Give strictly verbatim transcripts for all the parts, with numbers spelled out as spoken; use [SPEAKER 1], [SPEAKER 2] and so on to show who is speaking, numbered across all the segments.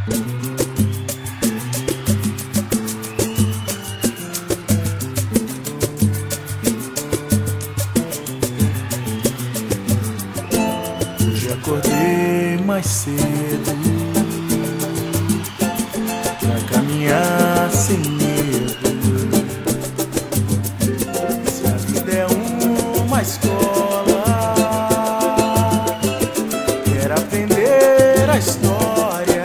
[SPEAKER 1] Hoje acordei mais cedo pra caminhar sem medo. Se a vida é uma escola, quero aprender a história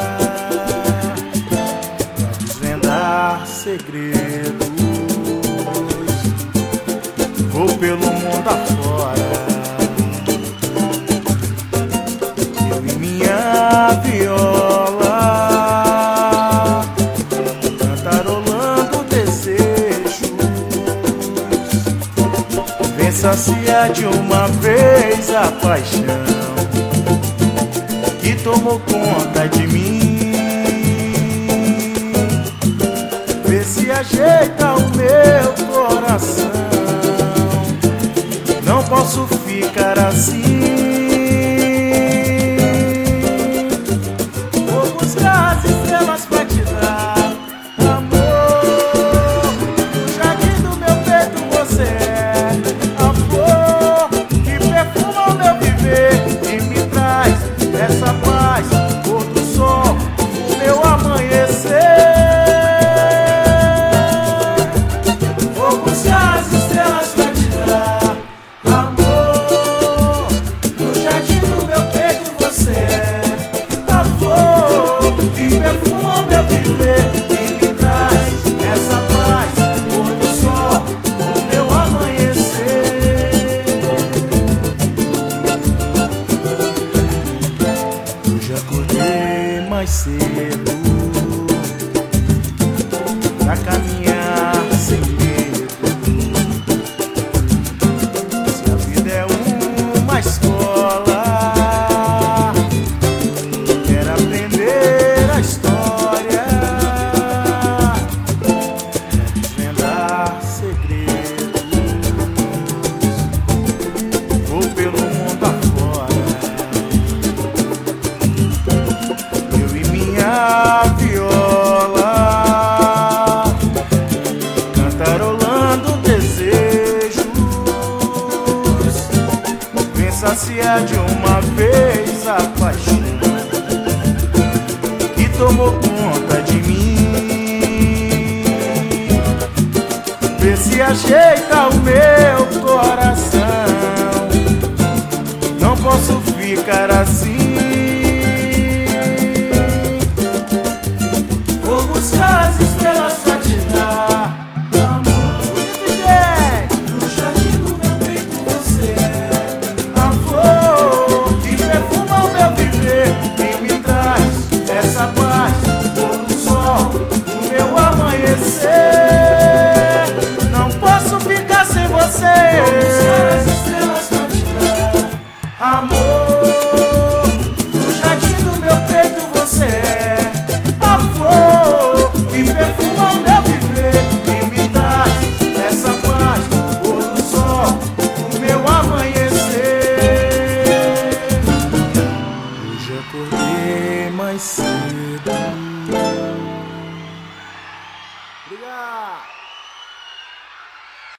[SPEAKER 1] pra desvendar segredos. Vou pelo mundo afora, minha viola, cantarolando desejos. Vem saciar de uma vez a paixão que tomou conta de mim. Vê se ajeita o meu coração, não posso ficar assim. As estrelas pra te dar amor. No jardim do meu peito você é a flor que perfuma o meu viver e me traz essa paz, cor do sol, o meu amanhecer. Vou buscar as estrelas pra te dar amor. No jardim do meu peito você é a flor que perfuma o meu viver e me traz essa paz, cor do sol, o meu amanhecer. Hoje acordei mais cedo pra caminhar sem medo. Se a vida é uma escola, quero aprender a história, desvendar segredos. Vou pelo mundo afora, eu e minha viola, cantarolando desejos. Vem saciar de uma vez a paixão que tomou conta de mim. Vê se ajeita o meu coração, não posso ficar assim. Vou buscar as estrelas pra te dar amor. No jardim do meu peito você é a flor que perfuma o meu viver e me traz essa paz, cor do sol, o meu amanhecer. Não posso ficar sem você. Vou buscar as estrelas pra te dar amor.